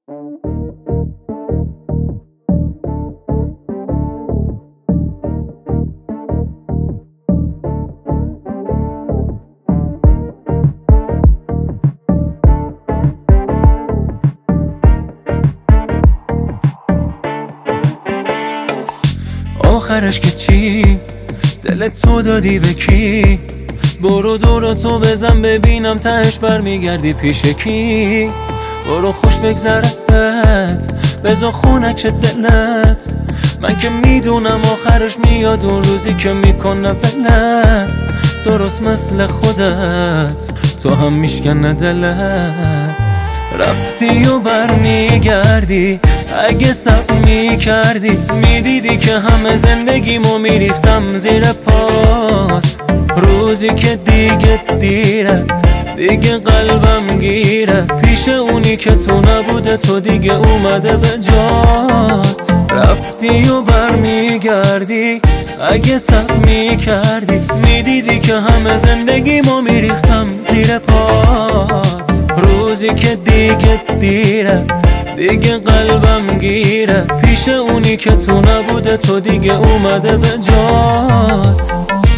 آخرش که چی؟ دلت تو دادی به کی؟ برو دورو تو بزن ببینم تهش برمیگردی پیش کی؟ برو خوش بگذرت بذار خونک دلت، من که میدونم آخرش میاد اون روزی که میکنه ولت، درست مثل خودت تو هم میشکنه دلت. رفتی و برمیگردی، اگه صبر میکردی میدیدی که همه زندگیمو میریختم زیر پات. روزی که دیگه دیره، دیگه قلبم گیره، پیش اونی که تو نبوده تو دیگه اومده به جات. رفتی و برمیگردی، اگه صبر میکردی میدیدی که همه زندگیمو میریختم زیر پات. روزی که دیگه دیره، دیگه قلبم گیره، پیش اونی که تو نبوده تو دیگه اومده به جات.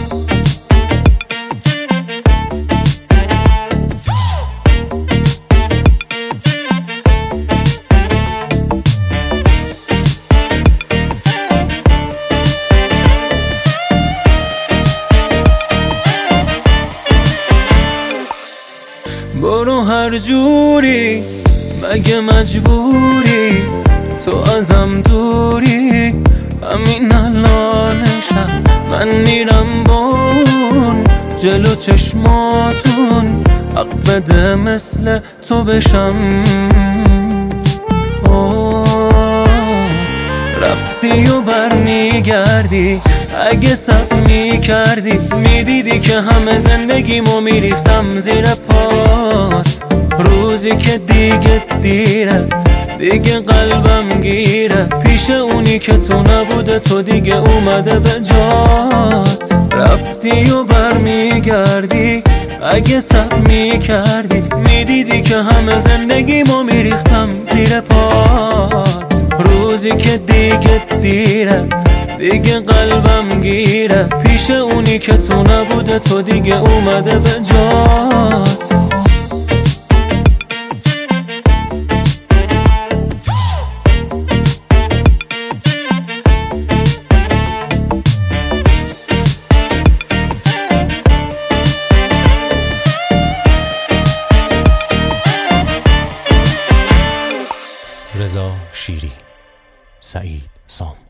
برو هر جوری، مگه مجبوری؟ تو ازم دوری، همین الانشم من میرم بون جلو چشماتون، حق بده مثل تو بشم. رفتی و برمیگردی، اگه صبر میکردی میدیدی که همه زندگیمو میریختم زیر پات. روزی که دیگه دیره، دیگه قلبم گیره، پیش اونی که تو نبوده تو دیگه اومده به جات. رفتی و برمیگردی، اگه صبر میکردی میدیدی که همه زندگیمو میریختم زیر پات. روزی که دیگه دیره، دیگه قلبم گیره، پیش اونی که تو نبوده تو دیگه اومده به جات. رضا شیری، سعید سام.